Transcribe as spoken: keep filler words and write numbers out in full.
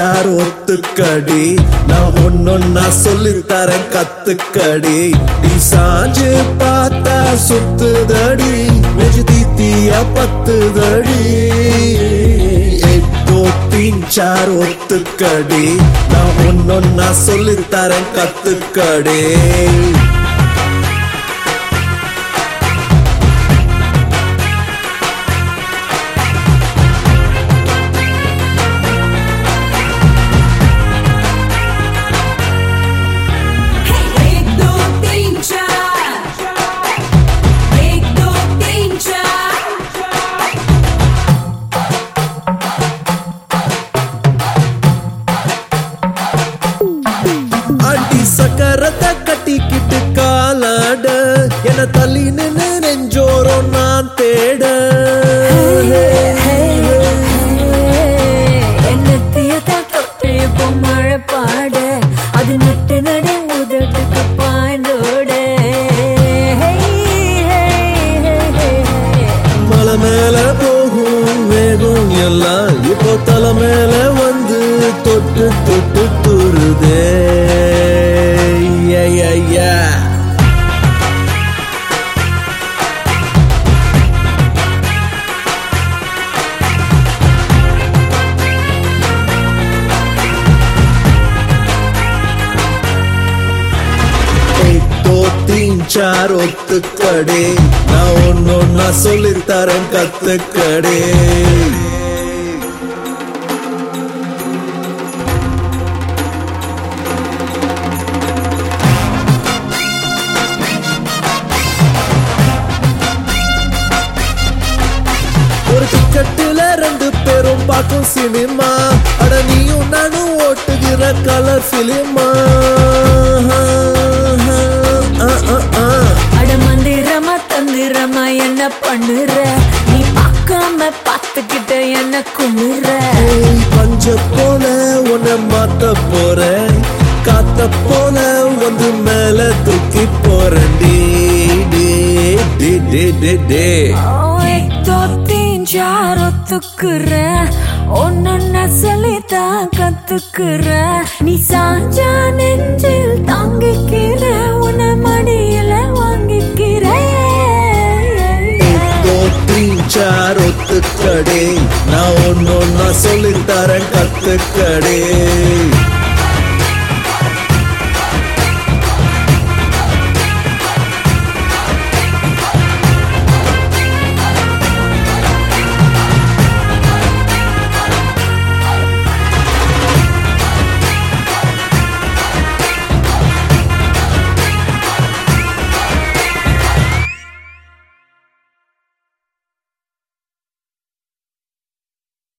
Sir ஒத்துக்கடி, நான் ஒன்னொன்னா சொல்லித்தரேன் கத்துக்கடி. நீ சாஞ்சு பார்த்தா சுத்துதடி, நெஞ்சு தீத்தியா பத்துதடி. எட்டோ தீன் சார் ஒத்துக்கடி, நான் ஒன்னொன்னா சொல்லித்தரேன் கத்துக்கடி. அடி சக்கரத்தை கட்டிக்கிட்டு காலாட, என தள்ளி நின்று நெஞ்சோரம் நான் தேட. என்னத்தையதா தொட்டு இப்போ மழை பாட, அது நட்டு நட உதட்டுக்கு பாய்ந்தோட. மலை மேல போகும் வேகம் எல்லாம் இப்போ தலை மேல வந்து தொட்டு தொட்டு துருதே. சார் ஒத்துக்கடி, நான் ஒன்னொன்னா சொல்லித்தரேன் கத்துக்கடி. ஒரு டிக்கெட்டுல ரெண்டு பேரும் பார்க்கும் சினிமா, அட நீயும் நானும் ஓட்டுகிற கலர் பிலிமா. அட மந்திரமா தந்திரமா என்ன பண்ணுற, நீ பார்க்காம பார்த்துக்கிட்ட என்ன குமுற. பஞ்ச போல உன்னை மாத்த போறேன், காத்த போல வந்து மேல தூக்கி போறேன். டே டே டே டே டே டே தோத்தீஞ்சார் ஒத்துக்குற, ஒன்னொன்ன சொல்லித்தான் கத்துக்குற. நீ சாஞ்சா நெஞ்சில் தாங்கிக்கிற, உன்னை மடியில வாங்கிக்கிற. சார் ஒத்துக்கடி, நான் ஒன்னொன்னா சொல்லித்தரேன் கத்துக்கடி.